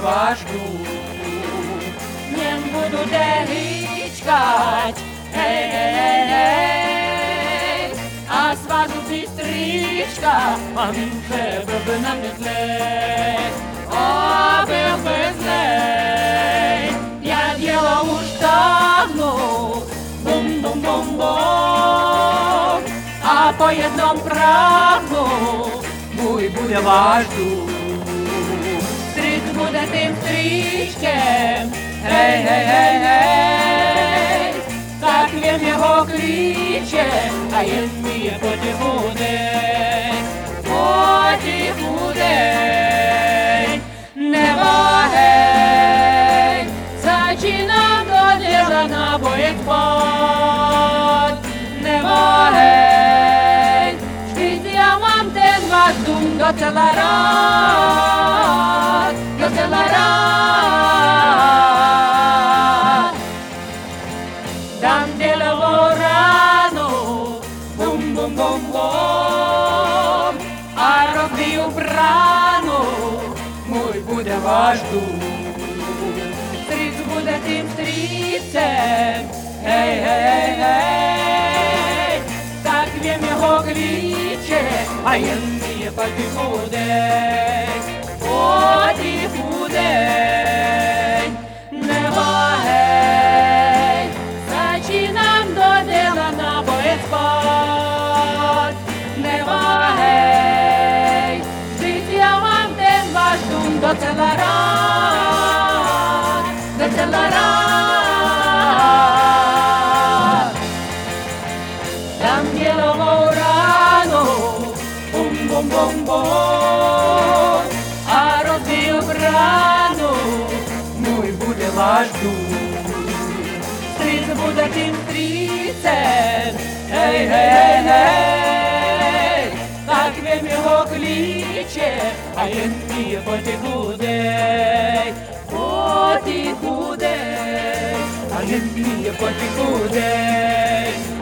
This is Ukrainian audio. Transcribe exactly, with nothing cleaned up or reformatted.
ваш дух. Не буду деричкать, ей-ей-ей, а сразу сестричка, а він вже би нам не злей, а был бы злей. Я делал уж давно, бум-бум-бум-бум, а по одном прагну, мой буде ваш дух. Стріч буде тим стрічкем, гей-гей-гей-гей, так він його кличе, а він вміє потихудень, потихудень. Небо гей, зачинав до діла на боєць. Небо гей, швидко я вам ten ваш дум до целарад, до целарад. Дам ділову рану, бум-бум-бум-бум, а розбію брану, мой буде ваш дух. Стріц буде тим стріцем, гей-гей-гей, так він його кличе, а він вміє потихудень, потихудень. Небо гей, зачинам до діла на боєць. Небо гей, життя вам ten ваш дум до целарад, до целарад. Дам ділову рану, бум-бум-бум-бум, а розбію брану, мой буде ваш дух. Стріц буде тим стріцем, гей-гей-гей, так він його кличе, а він вміє потихудень, потихудень, а він вміє потихудень.